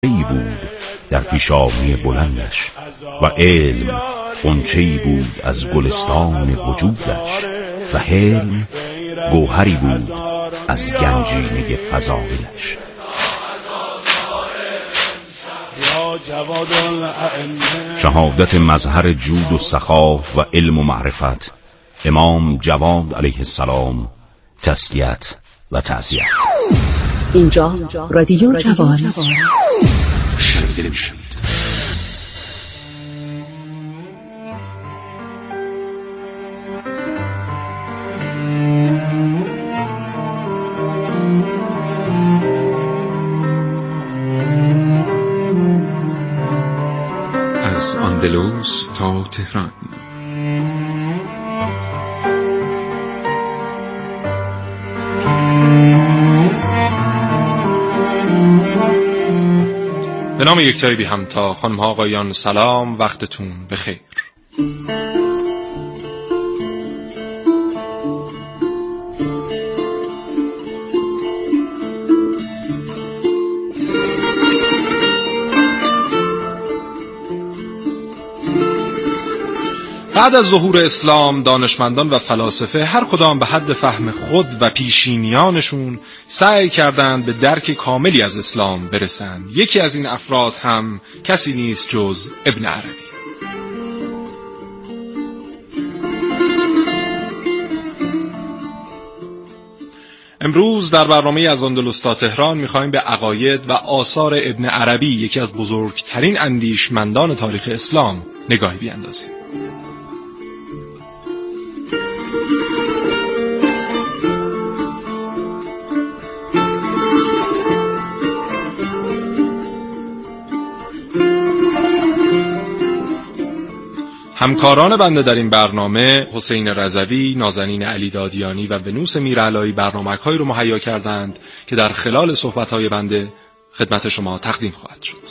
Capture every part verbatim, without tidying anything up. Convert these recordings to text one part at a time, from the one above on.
ای بود در پیشانی بلندش و علم غنچه‌ای بود از گلستان وجودش و حلم گوهری بود از گنجینه فضائلش. شهادت مظهر جود و سخا و علم و معرفت امام جواد علیه السلام، تسلیت و تعزیت. اینجا رادیو جوان شنیده میشید. از اندلس تا تهران. به نام یکتای بی همتا. خانم ها آقایان سلام، وقتتون بخیر. بعد از ظهور اسلام، دانشمندان و فلاسفه هر کدام به حد فهم خود و پیشینیانشون سعی کردند به درک کاملی از اسلام برسند. یکی از این افراد هم کسی نیست جز ابن عربی. امروز در برنامه از اندلس تا تهران می‌خوایم به عقاید و آثار ابن عربی، یکی از بزرگترین اندیشمندان تاریخ اسلام، نگاهی بیاندازیم. همکاران بنده در این برنامه حسین رضوی، نازنین علی دادیانی و ونوس میرعلایی برنامه‌هایی رو مهیا کردند که در خلال صحبت‌های بنده خدمت شما تقدیم خواهد شد.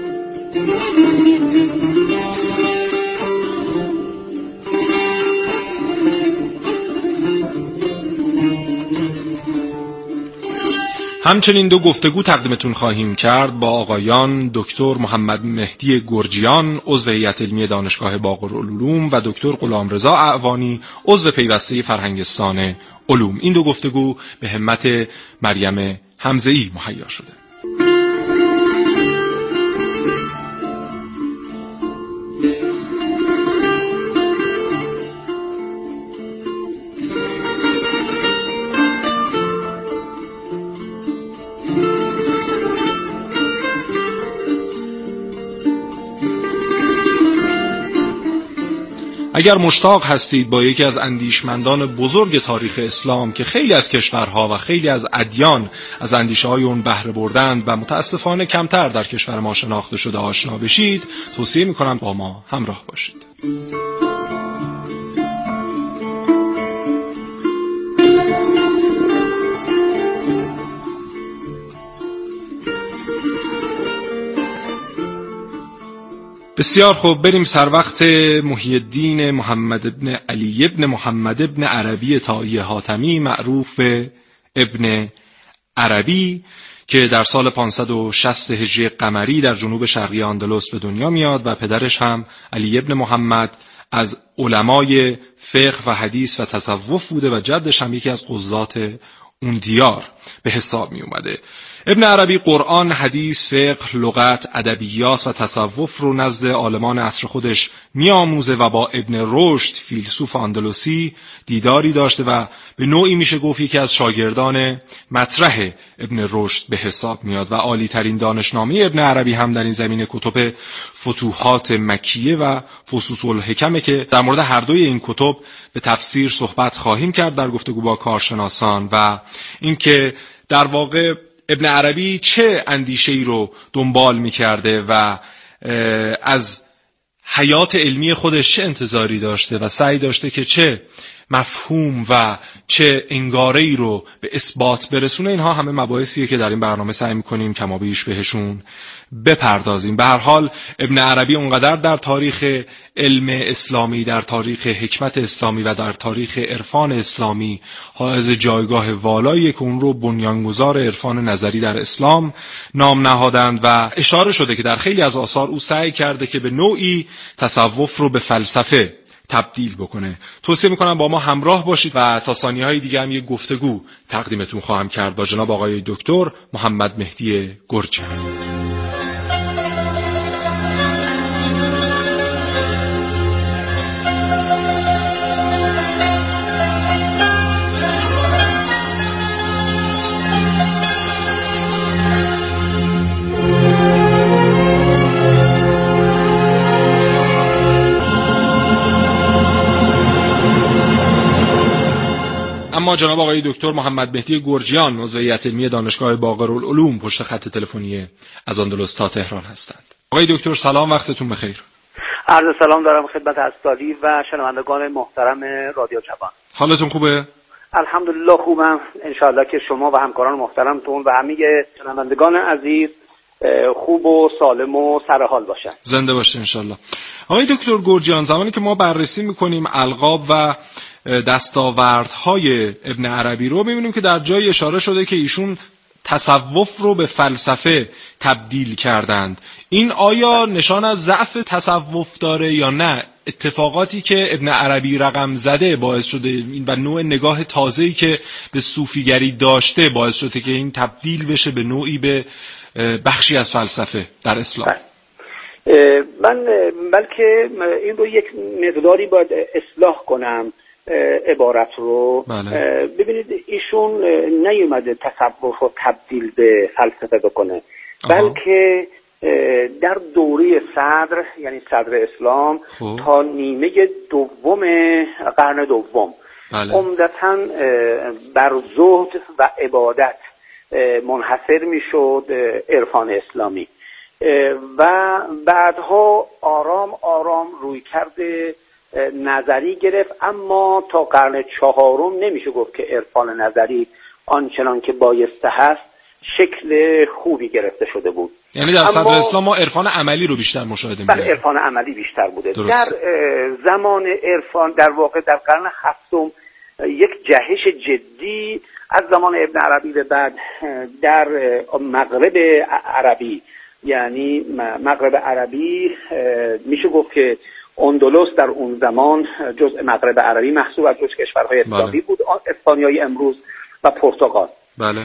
همچنین دو گفتگو تقدیمتون خواهیم کرد با آقایان دکتر محمد مهدی گرجیان، عضو هیئت علمی دانشگاه باقرالعلوم و دکتر غلامرضا اعوانی، عضو پیوسته فرهنگستان علوم. این دو گفتگو به همت مریم حمزه‌ای مهیا شده. اگر مشتاق هستید با یکی از اندیشمندان بزرگ تاریخ اسلام که خیلی از کشورها و خیلی از ادیان از اندیشه‌های اون بهره بردند و متاسفانه کمتر در کشور ما شناخته شده آشنا بشید، توصیه می‌کنم با ما همراه باشید. بسیار خوب، بریم سر وقت محی الدین محمد ابن علی ابن محمد ابن عربی طایی حاتمی، معروف به ابن عربی، که در سال پانصد و شصت هجری قمری در جنوب شرقی اندلس به دنیا میاد و پدرش هم علی ابن محمد از علمای فقه و حدیث و تصوف بوده و جدش هم یکی از قضات اون دیار به حساب می اومده. ابن عربی قرآن، حدیث، فقه، لغت، ادبیات و تصوف رو نزد عالمان عصر خودش میآموزه و با ابن رشد، فیلسوف اندلسی، دیداری داشته و به نوعی میشه گفت یکی از شاگردان مطرح ابن رشد به حساب میاد و عالی ترین دانشنامه ابن عربی هم در این زمینه کتب فتوحات مکیه و فصوص الحکمه که در مورد هر دوی این کتب به تفسیر صحبت خواهیم کرد در گفتگو با کارشناسان و اینکه در واقع ابن عربی چه اندیشه‌ای رو دنبال می‌کرده و از حیات علمی خودش چه انتظاری داشته و سعی داشته که چه مفهوم و چه انگاره‌ای رو به اثبات برسونه، اینها همه مباحثیه که در این برنامه سعی می‌کنیم کمابیش بهشون بپردازیم. به هر حال ابن عربی اونقدر در تاریخ علم اسلامی، در تاریخ حکمت اسلامی و در تاریخ عرفان اسلامی حائز جایگاه والایی که اون رو بنیانگذار عرفان نظری در اسلام نام نهادند و اشاره شده که در خیلی از آثار او سعی کرده که به نوعی تصوف رو به فلسفه تبدیل بکنه. توصیه میکنم با ما همراه باشید و تا ثانیه‌های دیگه هم یه گفتگو تقدیمتون خواهم کرد با جناب آقای دکتر محمد مهدی گرجیان. اما جناب آقای دکتر محمد مهدی گرجیان عضو هیئت علمی دانشگاه باقرالعلوم پشت خط تلفنی از اندلس تا تهران هستند. آقای دکتر سلام، وقتتون بخیر. عرض سلام دارم خدمت اساتید و شنوندگان محترم رادیو جوان. حالتون خوبه؟ الحمدلله خوبم. انشاءالله که شما و همکاران محترمتون و همه شنوندگان عزیز خوب و سالم و سرحال باشن. زنده باشین انشاءالله. آقای دکتر گرجیان، زمانی که ما بررسی میکنیم القاب و دستاوردهای ابن عربی رو، میبینیم که در جای اشاره شده که ایشون تصوف رو به فلسفه تبدیل کردند. این آیا نشان از ضعف تصوف داره یا نه؟ اتفاقاتی که ابن عربی رقم زده باعث شده این و نوع نگاه تازه‌ای که به صوفیگری داشته باعث شده که این تبدیل بشه به نوعی به بخشی از فلسفه در اسلام. من بلکه این رو یک مقداری باید اصلاح کنم عبارت رو. بله. ببینید ایشون نیومده تصوف رو تبدیل به فلسفه بکنه، بلکه در دوره صدر یعنی صدر اسلام خوب. تا نیمه دوم قرن دوم بله. عمدتاً بر زهد و عبادت منحصر میشد عرفان اسلامی و بعدها آرام آرام روی کرده نظری گرفت، اما تا قرن چهارم نمیشه گفت که عرفان نظری آنچنان که بایسته هست شکل خوبی گرفته شده بود. یعنی در صدر اسلام ما عرفان عملی رو بیشتر مشاهده می‌کنیم. بله، عرفان عملی بیشتر بوده. درست. در زمان عرفان در واقع در قرن هفتم یک جهش جدی از زمان ابن عربی به بعد در مغرب عربی، یعنی مغرب عربی میشه گفت که اندلس در اون زمان جزء مغرب عربی محسوب از جزء کشورهای اسلامی بله. بود، اسپانیای امروز و پرتغال. بله.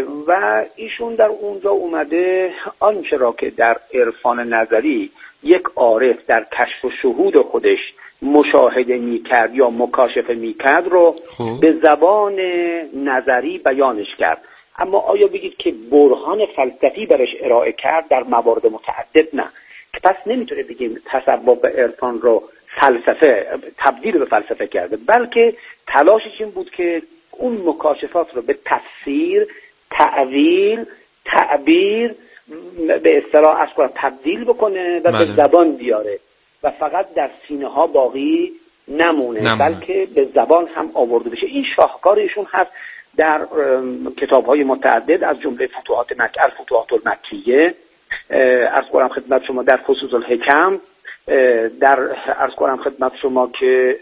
و ایشون در اونجا اومده آنچه را که در عرفان نظری یک عارف در کشف و شهود خودش مشاهده میکرد یا مکاشفه میکرد رو خوب. به زبان نظری بیانش کرد. اما آیا بگید که برهان فلسفی برش ارائه کرد؟ در موارد متعدد نه. پس نمیتونه بگیم تصوف به عرفان رو فلسفه تبدیل به فلسفه کرده، بلکه تلاشش این بود که اون مکاشفات رو به تفسیر، تعویل، تعبیر به اصطلاح از کنم تبدیل بکنه و بله. به زبان بیاره و فقط در سینه ها باقی نمونه, نمونه. بلکه به زبان هم آورده بشه. این شاهکار ایشون هست در کتاب های متعدد از جمله فتوحات مکه، الفتوحات المکیه، عرض کنم خدمت شما در فصوص الحکم، در عرض کنم خدمت شما که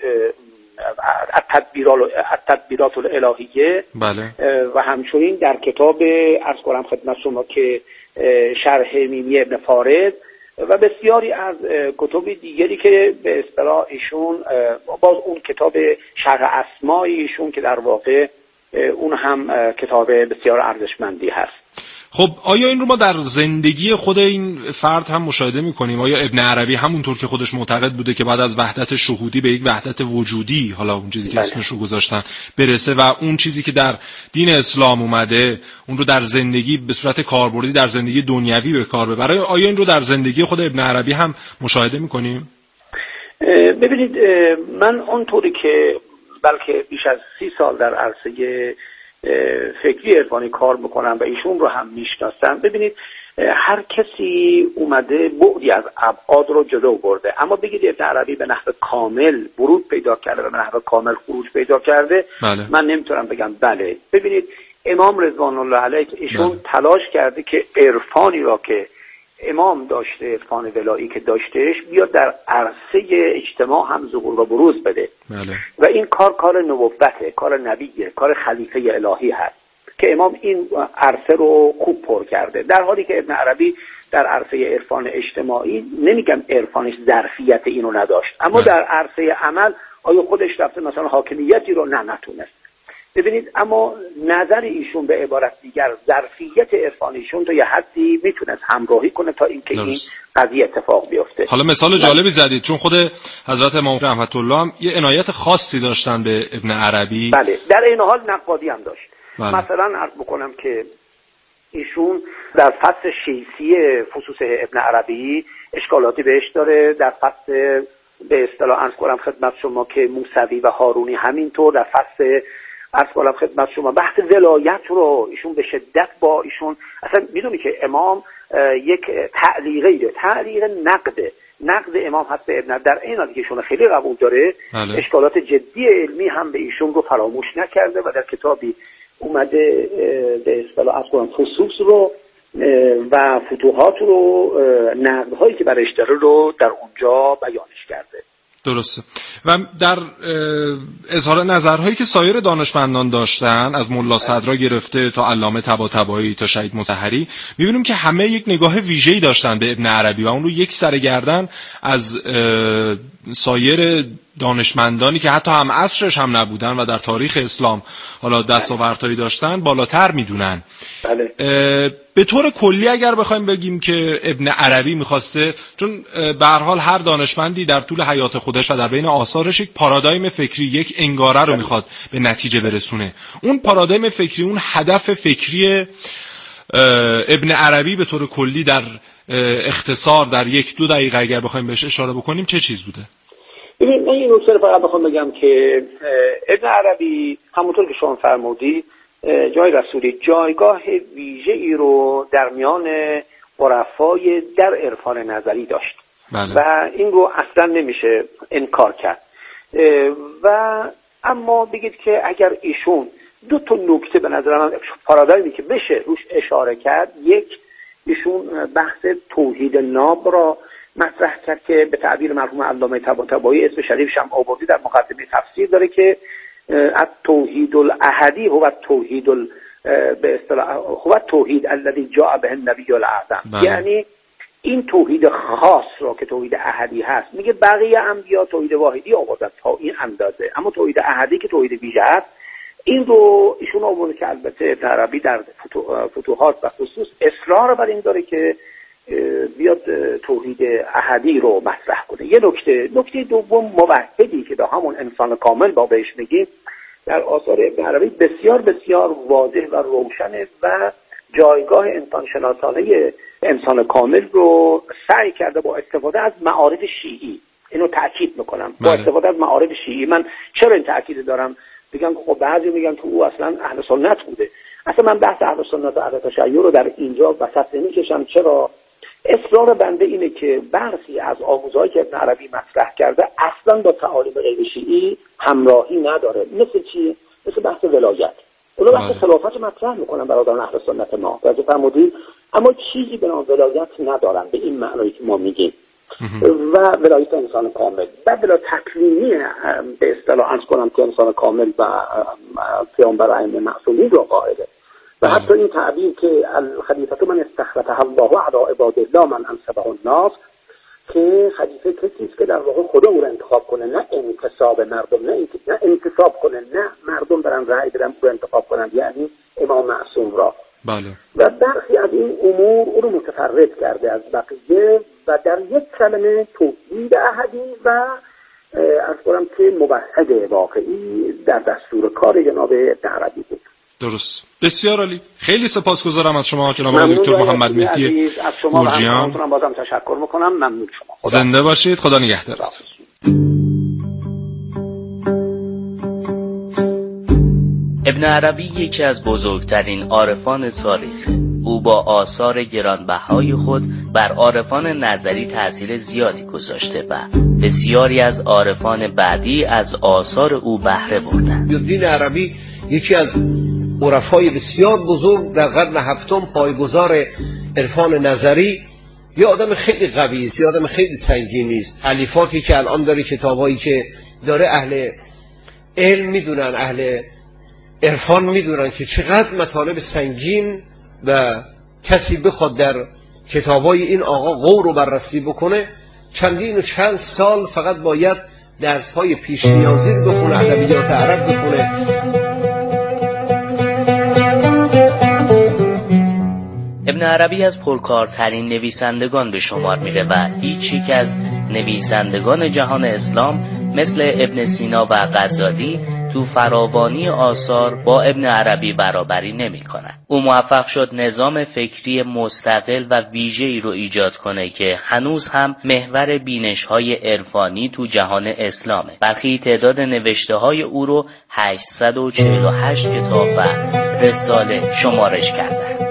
التدبیرات الالهیه بله. و همچنین در کتاب عرض کنم خدمت شما که شرح میمی ابن فارد و بسیاری از کتب دیگری که به اصطلاح ایشون، باز اون کتاب شرح اسماء ایشون که در واقع اون هم کتاب بسیار ارزشمندی هست. خب آیا این رو ما در زندگی خود این فرد هم مشاهده می‌کنیم؟ آیا ابن عربی همونطور که خودش معتقد بوده که بعد از وحدت شهودی به یک وحدت وجودی، حالا اون چیزی که بله. اسمش رو گذاشتن، برسه و اون چیزی که در دین اسلام اومده اون رو در زندگی به صورت کاربردی در زندگی دنیوی به کار ببره؟ آیا این رو در زندگی خود ابن عربی هم مشاهده می‌کنیم؟ ببینید، من اونطوری که بلکه بیش از سی سال در عرصه فکری عرفانی کار میکنم و ایشون رو هم میشناسم، ببینید هر کسی اومده بعدی از ابعاد رو جلو برده. اما بگید ابن عربی به نحو کامل ورود پیدا کرده و به نحو کامل خروج پیدا کرده، بله. من نمیتونم بگم بله. ببینید امام رضوان الله علیه ایشون بله. تلاش کرده که عرفانی را که امام داشته، عرفان ولایی که داشتهش، بیاد در عرصه اجتماع هم ظهور و بروز بده. بله. و این کار کار نبوته، کار نبیه، کار خلیفه الهی هست که امام این عرصه رو خوب پر کرده، در حالی که ابن عربی در عرصه عرفان اجتماعی، نمیگم عرفانش ظرفیت اینو نداشت، اما بله. در عرصه عمل آیا خودش رفته مثلا حاکمیتی رو نه نتونست. ببینید اما نظر ایشون به عبارت دیگر ظرفیت عرفان ایشون تا یه حدی میتونست همراهی کنه تا اینکه این قضیه اتفاق بیفته. حالا مثال جالبی زدید، چون خود حضرت امام رحمت الله هم یه عنایت خاصی داشتن به ابن عربی. بله، در این حال نقادی هم داشت. بله. مثلا عرض بکنم که ایشون در فصل شیسی فصوص ابن عربی اشکالاتی بهش داره، در فصل به اصطلاح عرض کنم خدمت شما که موسوی و هارونی همینطور، در فصل عرض کنم خدمت شما بحث ولایت رو ایشون به شدت با ایشون، اصلا میدونی که امام یک تعلیقه تعلیق نقده نقد امام هست به ابن، در این حالی که ایشون خیلی قبول داره. بله. اشکالات جدی علمی هم به ایشون رو فراموش نکرده و در کتابی اومده به اصطلاح از قرآن فصوص رو و فتوحات رو، نقدهایی که برش داره رو در اونجا بیانش کرده. درسته. و در اظهار نظرهایی که سایر دانشمندان داشتن، از ملا صدرا گرفته تا علامه طباطبایی تا شهید مطهری، می‌بینیم که همه یک نگاه ویژه‌ای داشتن به ابن عربی و اون رو یک سر گردن از سایر دانشمندانی که حتی هم عصرش هم نبودن و در تاریخ اسلام حالا دستاوردهایی داشتن بالاتر میدونن. بله. به طور کلی اگر بخوایم بگیم که ابن عربی میخواسته، چون به هر حال هر دانشمندی در طول حیات خودش و در بین آثارش یک پارادایم فکری، یک انگاره رو میخواد به نتیجه برسونه، اون پارادایم فکری، اون هدف فکری ابن عربی به طور کلی در اختصار در یک دو دقیقه اگر بخوایم بهش اشاره بکنیم چه چیز بوده؟ ببین من این نکته رو فقط بخوام بگم که ابن عربی همونطور که شما فرمودید جای رسولی جایگاه ویژه‌ای رو در میان عرفای در عرفان نظری داشت. بله. و این رو اصلا نمیشه انکار کرد. و اما بگید که اگر ایشون دو تا نکته به نظر من پارادایمی که بشه روش اشاره کرد، یک ایشون بحث توحید ناب را مطرح کرد که به تعبیر مرحوم علامه طباطبایی اسم شریفش هم آوردی در مقدمه تفسیر داره که التوحید الاحدی هو التوحید به اصطلاح هو التوحید الذی جاء به النبی الاعظم. یعنی این توحید خاص را که توحید احدی هست، میگه بقیه انبیا توحید واحدی آوردن تا این اندازه، اما توحید احدی که توحید ویژه هست این رو ایشون آورده که البته عربی در فتوحات و خصوص اصرار بر این داره که بیاد توحید احدی رو مطرح کنه. یه نکته نکته دوم موحدی که به همون انسان کامل با بهش میگیم در آثار ابن عربی بسیار بسیار واضح و روشنه و جایگاه انسان شناسانه انسان کامل رو سعی کرده با استفاده از معارف شیعی. اینو تأکید میکنم با استفاده از معارف شیعی. من چرا این تأکید دارم؟ بگم خب بعضی میگن که او اصلا اهل سنت بوده. اصلا من بحث اهل سنت و اهل تشیع رو در اینجا وسط نمیکشم. چرا؟ اصرار بنده اینه که برخی از آموزهایی که ابن عربی مطرح کرده اصلا با تعالیم غیر شیعی همراهی نداره. مثل چی؟ مثل بحث ولایت. اونا بحث خلافت مطرح میکنن برادران اهل سنت ما. راجع فرمودید اما چیزی به نام ولایت ندارن به این معنایی که ما میگیم. و ولایت انسان کامل و بلا تکلیمی به اصطلاح انس کنم که انسان کامل و پیامبر ائمه معصومین رو قائله. و حتی این تعبیر که الخلیفه من استخلفه الله علی عباد الله من انصبه الناس، که خلیفه کسی است که در واقع خدا او رو انتخاب کنه، نه انتصاب مردم، نه نه انتصاب کنه، نه مردم برن رأی بدن او رو انتخاب کنن، یعنی امام معصوم را. بله. و برخی از این امور او رو متفرد کرده از بقیه و در یک کلمه توحید احدی و از کنم که موحد واقعی در دستور کار جناب عربی بود. درست. بسیار عالی. خیلی سپاسگزارم از شما جناب دکتر محمد مهدی گورجیان. من بازم تشکر میکنم. ممنون شما. خدا. زنده باشید. خدا نگهدارت. ابن عربی یکی از بزرگترین عارفان تاریخ او با آثار گرانبهای خود بر عارفان نظری تأثیر زیادی گذاشته و بسیاری از عارفان بعدی از آثار او بهره بردند. محی‌الدین عربی یکی از عرفای بسیار بزرگ در قرن هفتم، پایه‌گذار عرفان نظری، یه آدم خیلی قوی است، یه آدم خیلی سنگینی است. تألیفاتی که الان داره، کتابایی که داره، اهل علم میدونن، اهل عرفان میدونن که چقدر مطالب سنگین و کسی بخواد در کتابای این آقا غور رو بررسی بکنه چندین و چند سال فقط باید درس‌های پیش نیازی رو بخونه، ادبیات عرب بخونه. ابن عربی از پرکارترین نویسندگان به شمار میره و هیچ یک از نویسندگان جهان اسلام مثل ابن سینا و غزالی تو فراوانی آثار با ابن عربی برابری نمی‌کنه. او موفق شد نظام فکری مستقل و ویژه‌ای رو ایجاد کنه که هنوز هم محور بینش‌های عرفانی تو جهان اسلامه. برخی تعداد نوشته‌های او رو هشتصد و چهل و هشت کتاب و رساله شمارش کردن.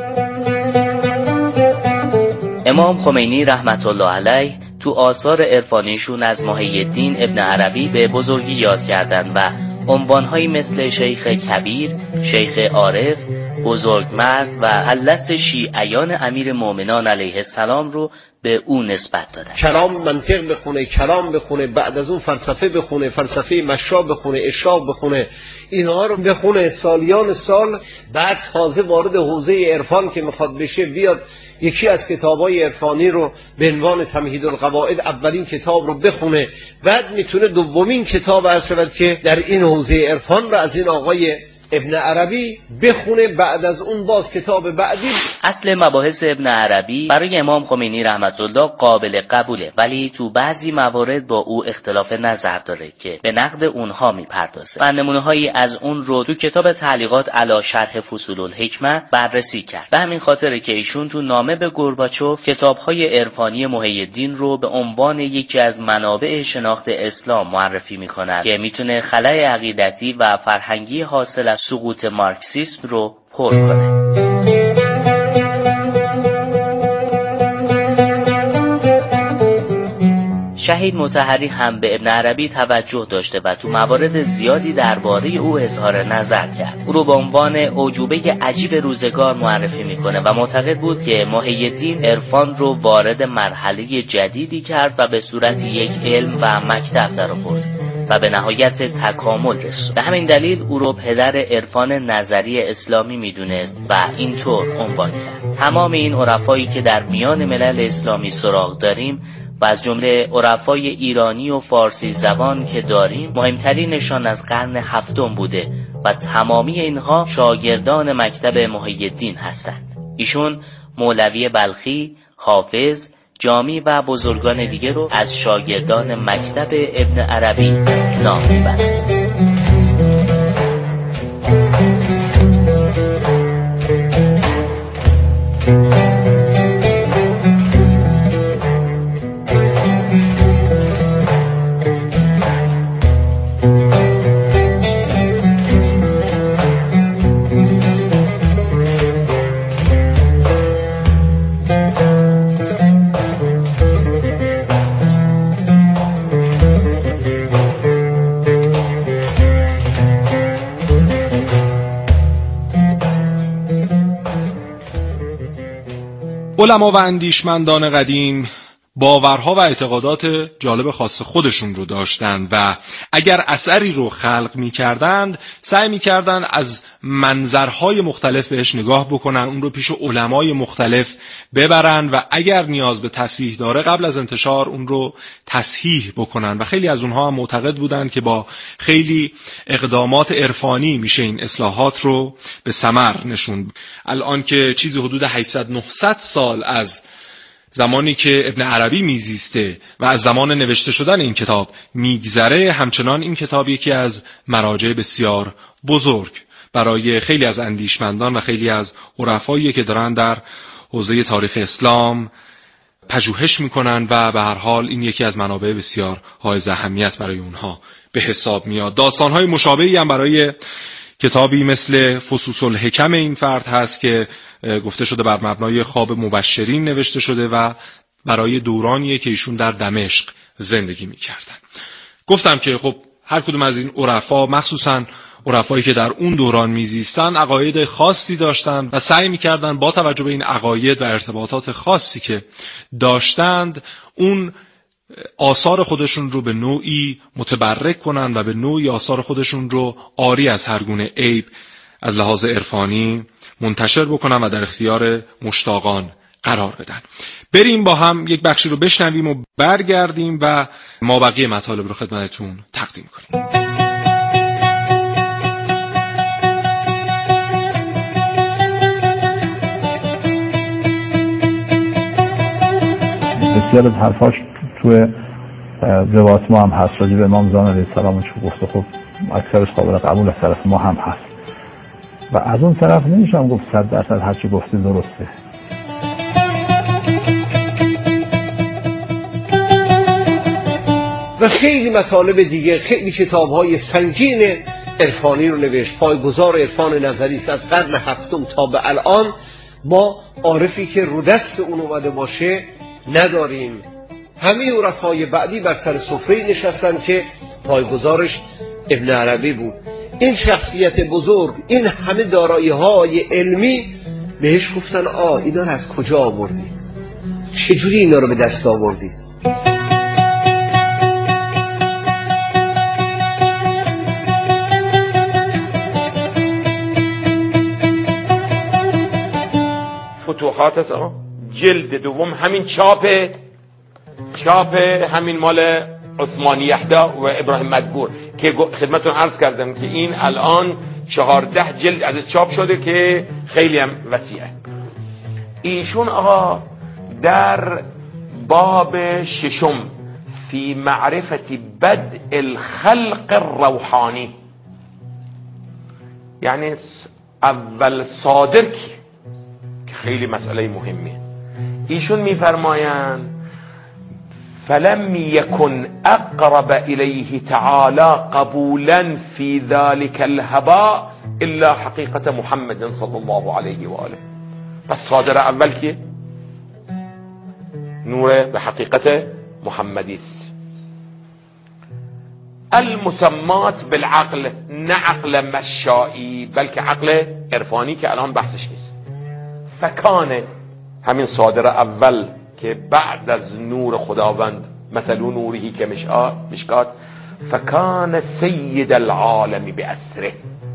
امام خمینی رحمت الله علیه تو آثار عرفانیشون از محی‌الدین ابن عربی به بزرگی یاد کردند و عنوانهایی مثل شیخ کبیر، شیخ عارف، بزرگمرد و علس شیعیان امیر مومنان علیه السلام رو به او نسبت دادن. کلام منطق بخونه، کلام بخونه، بعد از اون فلسفه بخونه، فلسفه مشا بخونه، اشراق بخونه، اینها رو بخونه سالیان سال، بعد تازه وارد حوزه عرفان که میخواد بشه بیاد یکی از کتابای عرفانی رو به عنوان تمهید القواعد اولین کتاب رو بخونه، بعد میتونه دومین کتاب ارسلت که در این حوزه عرفان رو از این آقای ابن عربی بخونه، بعد از اون باز کتاب بعدی. اصل مباحث ابن عربی برای امام خمینی رحمت الله قابل قبوله، ولی تو بعضی موارد با او اختلاف نظر داره که به نقد اونها میپردازه و نمونه‌هایی از اون رو تو کتاب تعلیقات علی شرح فصول الحکمه بررسی کرد. به همین خاطره که ایشون تو نامه به گورباچوف کتاب‌های عرفانی محی‌الدین رو به عنوان یکی از منابع شناخت اسلام معرفی می‌کند که میتونه خلأ عقیدتی و فرهنگی حاصل از سقوط مارکسیسم رو پر کنه. شهید مطهری هم به ابن عربی توجه داشته و تو موارد زیادی درباره او اظهار نظر کرد. او رو به عنوان اعجوبه عجیب روزگار معرفی میکنه و معتقد بود که محی‌الدین عرفان رو وارد مرحله جدیدی کرد و به صورت یک علم و مکتب در آورد و به نهایت تکامل رسید. به همین دلیل او رو پدر عرفان نظری اسلامی میدونست و اینطور عنوان کرد. تمام این عرفایی که در میان ملل اسلامی سراغ داریم و از جمله عرفای ایرانی و فارسی زبان که داریم، مهمترینشان از قرن هفتم بوده و تمامی اینها شاگردان مکتب محی‌الدین هستند. ایشون مولوی بلخی، حافظ، جامی و بزرگان دیگه رو از شاگردان مکتب ابن عربی نام میبرند. علما و اندیشمندان قدیم باورها و اعتقادات جالب خاص خودشون رو داشتند و اگر اثری رو خلق می کردند سعی می کردند از منظرهای مختلف بهش نگاه بکنن، اون رو پیش علمای مختلف ببرن و اگر نیاز به تصحیح داره قبل از انتشار اون رو تصحیح بکنن و خیلی از اونها هم معتقد بودند که با خیلی اقدامات عرفانی میشه این اصلاحات رو به ثمر نشوند. الان که چیزی حدود هشتصد نهصد سال از زمانی که ابن عربی میزیسته و از زمان نوشته شدن این کتاب میگذره، همچنان این کتاب یکی از مراجع بسیار بزرگ برای خیلی از اندیشمندان و خیلی از عرفایی که دارن در حوزه تاریخ اسلام پژوهش میکنن و به هر حال این یکی از منابع بسیار حائز اهمیت برای اونها به حساب میاد. داستانهای مشابهی هم برای کتابی مثل فصوص الحکم این فرد هست که گفته شده بر مبنای خواب مبشرین نوشته شده و برای دورانیه که ایشون در دمشق زندگی می‌کردن. گفتم که خب هر کدوم از این عرفا، مخصوصاً عرفایی که در اون دوران میزیستن، عقاید خاصی داشتند و سعی میکردن با توجه به این عقاید و ارتباطات خاصی که داشتند اون آثار خودشون رو به نوعی متبرک کنن و به نوعی آثار خودشون رو عاری از هر گونه عیب از لحاظ عرفانی منتشر بکنن و در اختیار مشتاقان قرار بدن. بریم با هم یک بخشی رو بشنویم و برگردیم و ما بقیه مطالب رو خدمتتون تقدیم کنیم. بسیار از حرفاش توی روایت ما هم هست، راجع به امام زمان علیه السلام چون گفته خب اکثرش قابل قبول از طرف ما هم هست و از اون طرف نمیشم گفت صد درصد هر چی گفته درسته. و خیلی مطالب دیگه، خیلی کتاب‌های سنگین عرفانی رو نوشت. پایه‌گذار عرفان نظری است از قرن هفتم تا به الان. ما عارفی که رو دست اون اومده باشه نداریم. همه عرفای بعدی بر سر سفره نشستن که پایه‌گذارش ابن عربی بود. این شخصیت بزرگ، این همه دارایی‌های علمی، بهش گفتن آ اینا رو از کجا آوردی؟ چجوری اینا رو به دست آوردی؟ فتوحات است. جلد دوم همین چاپ چاپ همین مال عثمانی یحدا و ابراهیم مدبور که خدمتتون عرض کردم که این الان چهارده جلد از چاپ شده که خیلی هم وسیعه. ایشون آقا در باب ششم فی معرفت بدء الخلق الروحانی، یعنی اول صادر کی، که خیلی مسئله مهمه، ایشون میفرمایند فلم يكن اقرب الیه تعالی قبولا فی ذلك الهباء الا حقیقت محمد صلی الله علیه و آله. پس صادر اول کیه؟ نور به حقیقت محمدی است. المسمات بالعقل، نه عقل مشائی بلکه عقل عرفانی که الان بحثش نیست. فکانه همین صادر اول که بعد از نور خداوند مثل نوری که مشکات، فکان سید العالم بأسره.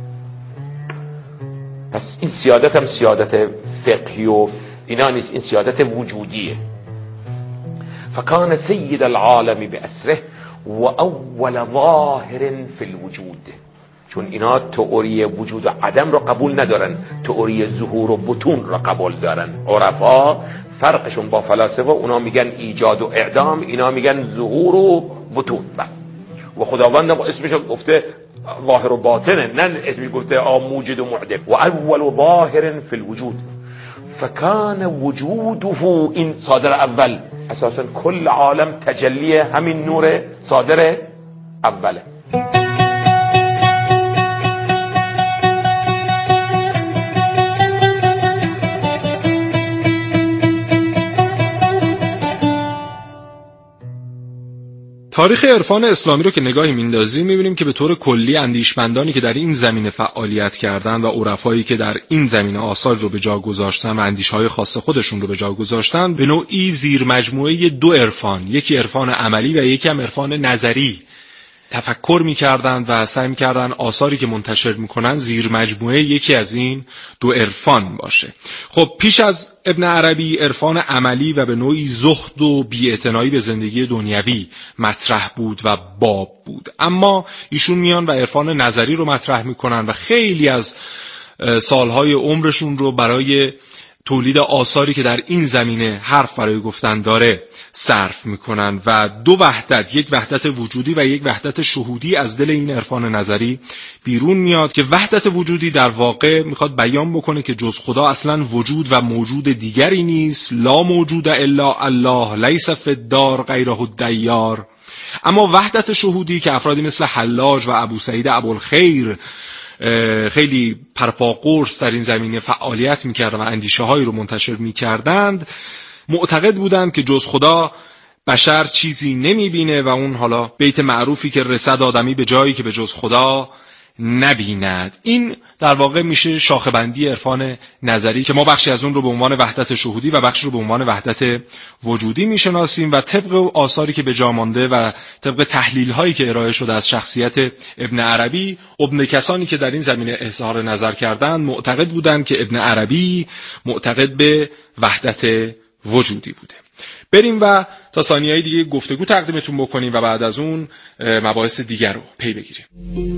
پس این سیادت هم سیادت فقهی و اینا نیست، این سیادت وجودیه. فکان سید العالم بأسره و اول ظاهر فی الوجود، چون اینا تئوری وجود و عدم رو قبول ندارن، تئوری ظهور و بطون رو قبول دارن. عرفا فرقشون با فلاسفه، اونا میگن ایجاد و اعدام، اینا میگن ظهور و بطون. و خداوند با اسمش گفته ظاهر و باطنه، نه اسمش گفته آ موجد و معدم. و اول ظاهر فی الوجود فکان وجوده، این صادر اول، اساسا کل عالم تجلی همین نور صادر اوله. تاریخ عرفان اسلامی رو که نگاهی میندازیم میبینیم که به طور کلی اندیشمندانی که در این زمینه فعالیت کردن و عرفایی که در این زمینه آثار رو به جا گذاشتن و اندیشه‌های خاص خودشون رو به جا گذاشتن، به نوعی زیر مجموعه دو عرفان، یکی عرفان عملی و یکی هم عرفان نظری، تفکر می‌کردند و سعی می‌کردند آثاری که منتشر می‌کنن زیر مجموعه یکی از این دو عرفان باشه. خب پیش از ابن عربی عرفان عملی و به نوعی زهد و بی‌اعتنایی به زندگی دنیوی مطرح بود و باب بود، اما ایشون میان و عرفان نظری رو مطرح می‌کنن و خیلی از سالهای عمرشون رو برای تولید آثاری که در این زمینه حرف برای گفتن داره صرف میکنن و دو وحدت، یک وحدت وجودی و یک وحدت شهودی از دل این عرفان نظری بیرون میاد که وحدت وجودی در واقع میخواد بیان بکنه که جز خدا اصلا وجود و موجود دیگری نیست، لا موجود الا الله لیس فی الدار غیره الدیار. اما وحدت شهودی که افرادی مثل حلاج و ابو سعید ابوالخیر خیلی پرپاقرص در این زمینه فعالیت میکردند و اندیشه هایی رو منتشر میکردند، معتقد بودند که جز خدا بشر چیزی نمیبینه و اون حالا بیت معروفی که رسد آدمی به جایی که به جز خدا نبیند. این در واقع میشه شاخه بندی عرفان نظری که ما بخشی از اون رو به عنوان وحدت شهودی و بخشی رو به عنوان وحدت وجودی میشناسیم و طبق آثاری که به جا مانده و طبق تحلیل هایی که ارائه شده از شخصیت ابن عربی، ابن کسانی که در این زمینه اظهار نظر کردند معتقد بودند که ابن عربی معتقد به وحدت وجودی بوده. بریم و تا ثانیه‌های دیگه گفتگو تقدیمتون بکنیم و بعد از اون مباحث دیگر رو پی بگیریم.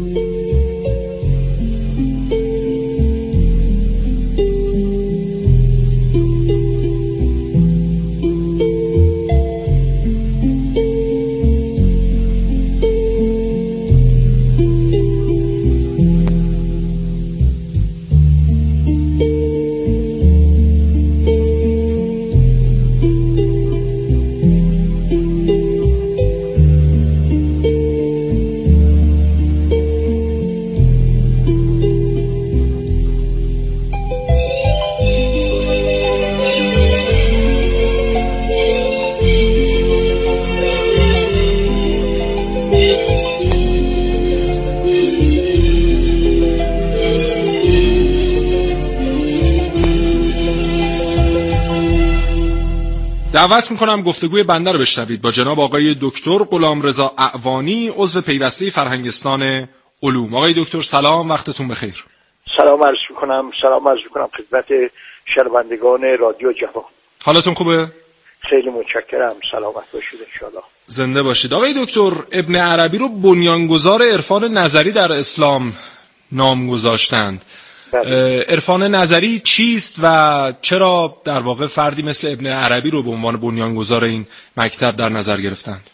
دعوت میکنم گفتگوی بنده رو بشنوید با جناب آقای دکتر غلامرضا اعوانی، عضو پیوسته فرهنگستان علوم. آقای دکتر سلام، وقتتون بخیر. سلام عرض میکنم، سلام عرض میکنم خدمت شنوندگان رادیو جوان. حالتون خوبه؟ خیلی متشکرم، سلامت باشید انشاءالله. زنده باشید. آقای دکتر، ابن عربی رو بنیانگذار عرفان نظری در اسلام نام گذاشتند. عرفان نظری چیست و چرا در واقع فردی مثل ابن عربی رو به عنوان بنیانگذار این مکتب در نظر گرفتند؟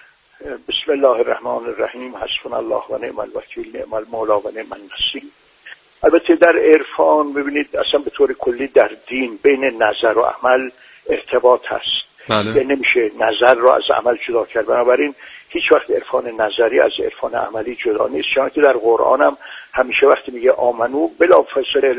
بسم الله الرحمن الرحیم. حسبنا الله و نعم الوکیل، نعم المولا و نعم النصیر. البته در عرفان ببینید اصلا به طور کلی در دین بین نظر و عمل ارتباط هست. بله. یعنی نمیشه نظر رو از عمل جدا کرد. بنابراین هیچ وقت عرفان نظری از عرفان عملی جدا نیست. چون که در قرآن هم همیشه وقتی میگه آمنو بلافاصله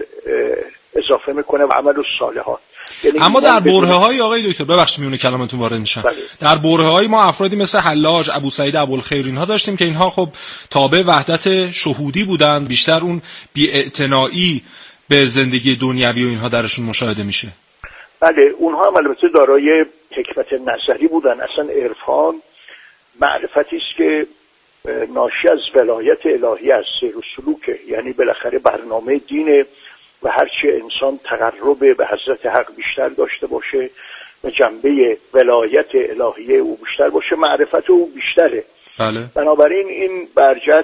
اضافه میکنه و عمل الصالحات. یعنی اما در برهه های آقای دکتر، ببخشید میونه کلامتون وارد میشم، در برهه های ما افرادی مثل حلاج، ابو سعید ابوالخیر اینها داشتیم که اینها خب تابع وحدت شهودی بودند، بیشتر اون بی‌اعتنایی به زندگی دنیوی و اینها درشون مشاهده میشه. بله، اونها هم البته دارای حکمت نظری بودن. اصلا عرفان معرفتی است که ناشی از ولایت الهی از سیر و سلوکه، یعنی بالاخره برنامه دینه و هرچی انسان تقرب به حضرت حق بیشتر داشته باشه و جنبه ولایت الهیه او بیشتر باشه، معرفت او بیشتره. بله. بنابراین این برجت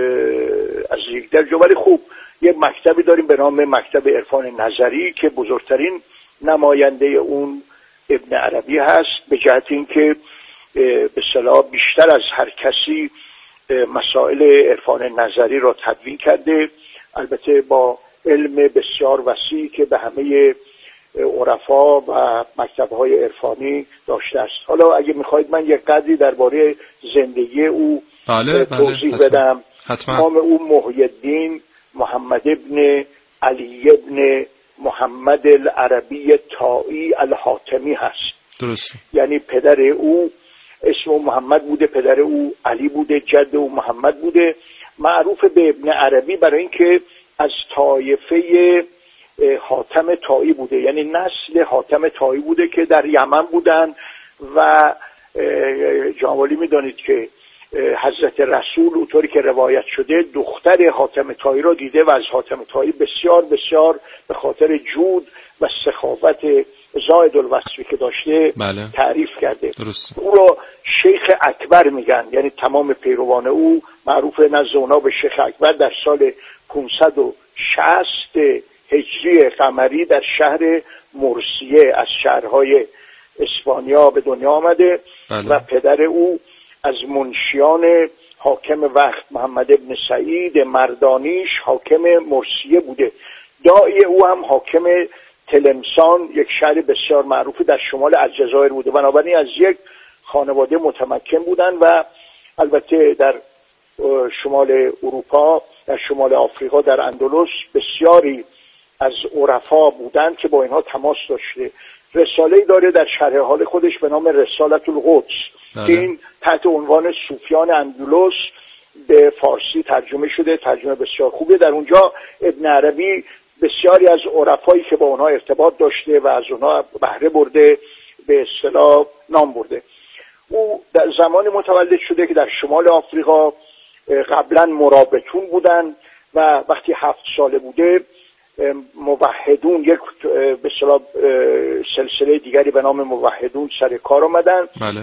از یک در جوری خوب یه مکتبی داریم به نام مکتب عرفان نظری که بزرگترین نماینده اون ابن عربی هست، به جهت اینکه به اصطلاح بیشتر از هر کسی مسائل عرفان نظری را تدوین کرده، البته با علم بسیار وسیعی که به همه عرفا و مکتب‌های عرفانی داشته است. حالا اگه میخواید من یک قدری درباره زندگی او بله، توضیح بله، بدم. نام او محی الدین محمد ابن علی ابن محمد العربی طائی الحاتمی هست. درست. یعنی پدر او اسم او محمد بوده، پدر او علی بوده، جد او محمد بوده. معروف به ابن عربی برای اینکه از طایفه حاتم طائی بوده، یعنی نسل حاتم طائی بوده که در یمن بودن و جنابعالی میدانید که حضرت رسول اونطوری که روایت شده دختر حاتم طائی را دیده و از حاتم طائی بسیار بسیار به خاطر جود و سخاوت زائد الوصفی که داشته بله. تعریف کرده. درست. او را شیخ اکبر میگن، یعنی تمام پیروان او معروف نزد اونا به شیخ اکبر. در سال پانصد و شصت هجری قمری در شهر مرسیه از شهرهای اسپانیا به دنیا آمده بله. و پدر او از منشیان حاکم وقت محمد ابن سعید مردانیش حاکم مرسیه بوده. داعی او هم حاکم تلمسان، یک شهر بسیار معروف در شمال الجزایر بوده. بنابراین از یک خانواده متمکن بودن و البته در شمال اروپا در شمال آفریقا در اندلس بسیاری از عرفا بودند که با اینها تماس داشته. رساله‌ای داره در شرح حال خودش به نام رسالت القدس که این تحت عنوان صوفیان اندلس به فارسی ترجمه شده، ترجمه بسیار خوبه. در اونجا ابن عربی بسیاری از عرفایی که با اونها ارتباط داشته و از اونها بهره برده به اصطلاح نام برده. او در زمانی متولد شده که در شمال آفریقا قبلا مرابطون بودن و وقتی هفت ساله بوده موحدون یک به اصطلاح سلسله دیگری به نام موحدون سر کار آمدن. بله.